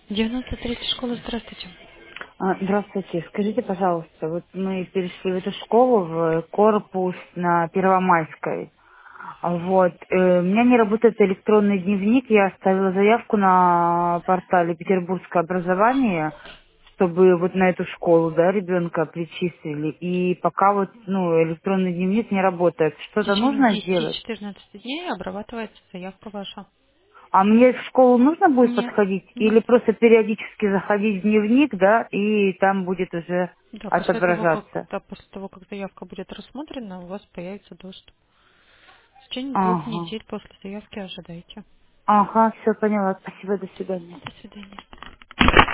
93 школа, здравствуйте. Здравствуйте. Скажите, пожалуйста, вот мы перешли в эту школу, в корпус на Первомайской. Вот. У меня не работает электронный дневник. Я оставила заявку на портале Петербургское образование, чтобы вот на эту школу, да, ребенка причислили. И пока вот, электронный дневник не работает. В Что-то течение нужно сделать? 10-14 дней обрабатывается заявка ваша. А мне в школу нужно будет Нет, подходить? нет. Или просто периодически заходить в дневник, да, и там будет уже Да, отображаться? после того, как заявка будет рассмотрена, у вас появится доступ. В течение 2 недель Ага. после заявки ожидайте. Ага, все поняла. Спасибо, до свидания. До свидания.